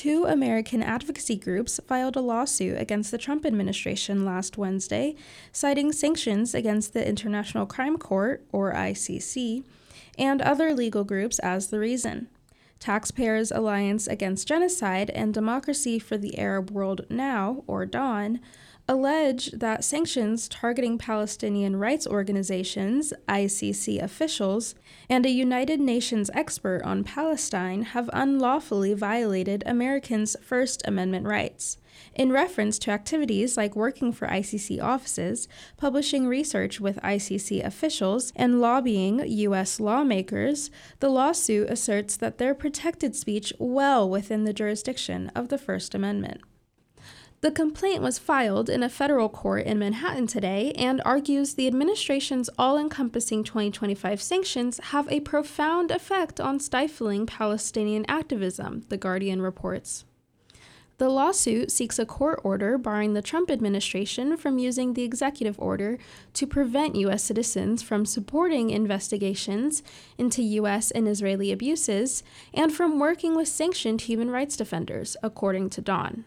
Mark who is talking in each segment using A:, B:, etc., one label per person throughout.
A: two American advocacy groups filed a lawsuit against the Trump administration last Wednesday, citing sanctions against the International Crime Court, or ICC, and other legal groups as the reason. Taxpayers Alliance Against Genocide and Democracy for the Arab World Now, or DAWN, allege that sanctions targeting Palestinian rights organizations, ICC officials, and a United Nations expert on Palestine have unlawfully violated Americans' First Amendment rights. In reference to activities like working for ICC offices, publishing research with ICC officials, and lobbying U.S. lawmakers, the lawsuit asserts that they're protected speech well within the jurisdiction of the First Amendment. The complaint was filed in a federal court in Manhattan today and argues the administration's all-encompassing 2025 sanctions have a profound effect on stifling Palestinian activism, The Guardian reports. The lawsuit seeks a court order barring the Trump administration from using the executive order to prevent U.S. citizens from supporting investigations into U.S. and Israeli abuses and from working with sanctioned human rights defenders, according to DAWN.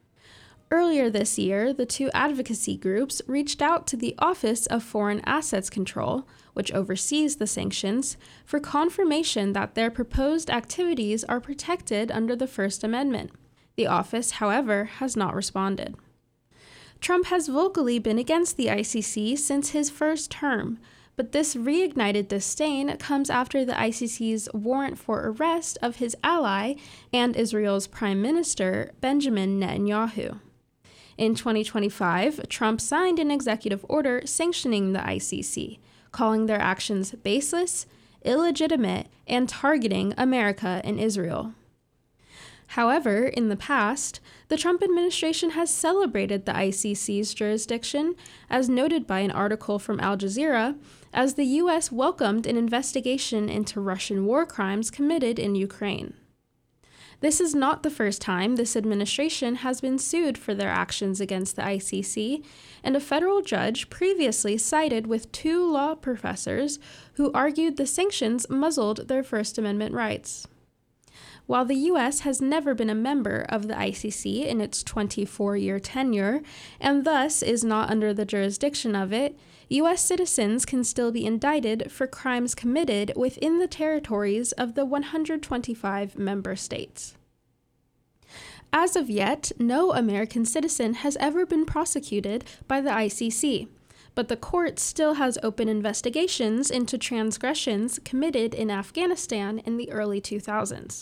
A: Earlier this year, the two advocacy groups reached out to the Office of Foreign Assets Control, which oversees the sanctions, for confirmation that their proposed activities are protected under the First Amendment. The office, however, has not responded. Trump has vocally been against the ICC since his first term, but this reignited disdain comes after the ICC's warrant for arrest of his ally and Israel's Prime Minister, Benjamin Netanyahu. In 2025, Trump signed an executive order sanctioning the ICC, calling their actions baseless, illegitimate, and targeting America and Israel. However, in the past, the Trump administration has celebrated the ICC's jurisdiction, as noted by an article from Al Jazeera, as the U.S. welcomed an investigation into Russian war crimes committed in Ukraine. This is not the first time this administration has been sued for their actions against the ICC, and a federal judge previously sided with two law professors who argued the sanctions muzzled their First Amendment rights. While the U.S. has never been a member of the ICC in its 24-year tenure, and thus is not under the jurisdiction of it, U.S. citizens can still be indicted for crimes committed within the territories of the 125 member states. As of yet, no American citizen has ever been prosecuted by the ICC, but the court still has open investigations into transgressions committed in Afghanistan in the early 2000s.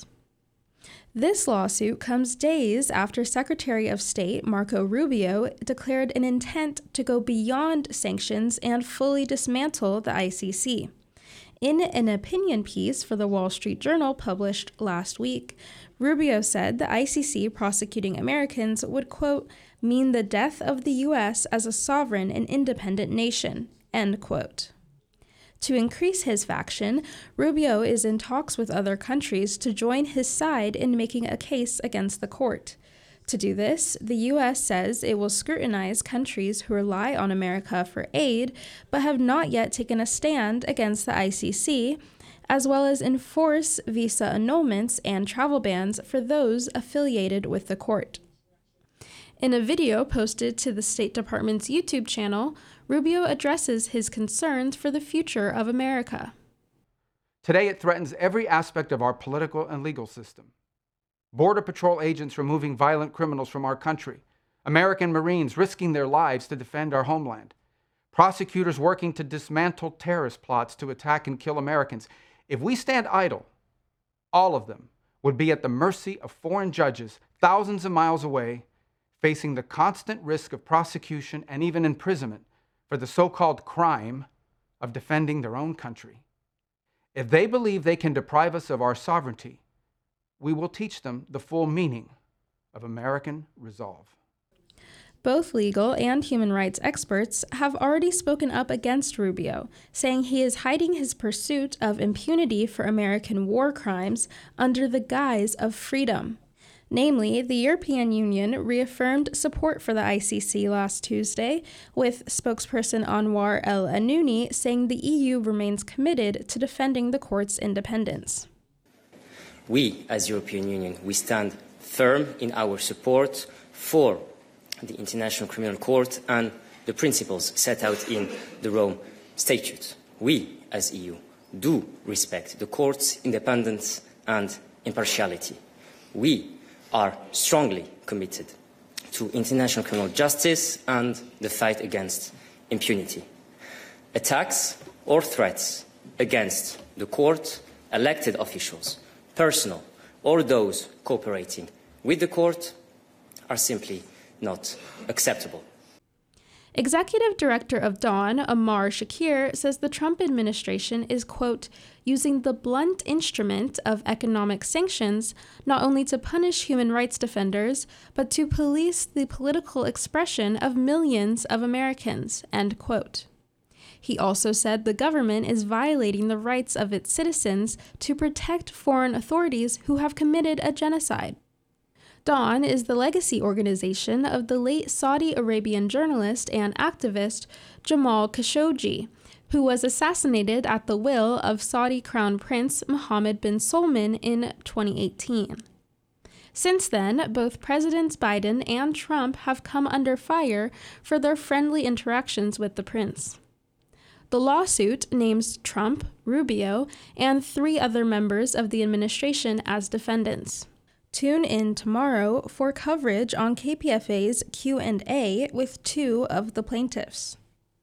A: This lawsuit comes days after Secretary of State Marco Rubio declared an intent to go beyond sanctions and fully dismantle the ICC. In an opinion piece for the Wall Street Journal published last week, Rubio said the ICC prosecuting Americans would, quote, mean the death of the U.S. as a sovereign and independent nation, end quote. To increase his faction, Rubio is in talks with other countries to join his side in making a case against the court. To do this, the U.S. says it will scrutinize countries who rely on America for aid but have not yet taken a stand against the ICC, as well as enforce visa annulments and travel bans for those affiliated with the court. In a video posted to the State Department's YouTube channel, Rubio addresses his concerns for the future of America.
B: Today, it threatens every aspect of our political and legal system. Border Patrol agents removing violent criminals from our country, American Marines risking their lives to defend our homeland, prosecutors working to dismantle terrorist plots to attack and kill Americans. If we stand idle, all of them would be at the mercy of foreign judges thousands of miles away, facing the constant risk of prosecution and even imprisonment for the so-called crime of defending their own country. If they believe they can deprive us of our sovereignty, we will teach them the full meaning of American resolve.
A: Both legal and human rights experts have already spoken up against Rubio, saying he is hiding his pursuit of impunity for American war crimes under the guise of freedom. Namely, the European Union reaffirmed support for the ICC last Tuesday, with spokesperson Anwar El Anouni saying the EU remains committed to defending the court's independence.
C: We, as European Union, we stand firm in our support for the International Criminal Court and the principles set out in the Rome Statute. We, as EU, do respect the court's independence and impartiality. We are strongly committed to international criminal justice and the fight against impunity. Attacks or threats against the court, elected officials, personnel, or those cooperating with the court are simply not acceptable.
A: Executive Director of Dawn, Ammar Shakir, says the Trump administration is, quote, using the blunt instrument of economic sanctions not only to punish human rights defenders, but to police the political expression of millions of Americans, end quote. He also said the government is violating the rights of its citizens to protect foreign authorities who have committed a genocide. Dawn is the legacy organization of the late Saudi Arabian journalist and activist Jamal Khashoggi, who was assassinated at the will of Saudi Crown Prince Mohammed bin Salman in 2018. Since then, both Presidents Biden and Trump have come under fire for their friendly interactions with the prince. The lawsuit names Trump, Rubio, and 3 other members of the administration as defendants. Tune in tomorrow for coverage on KPFA's Q&A with 2 of the plaintiffs.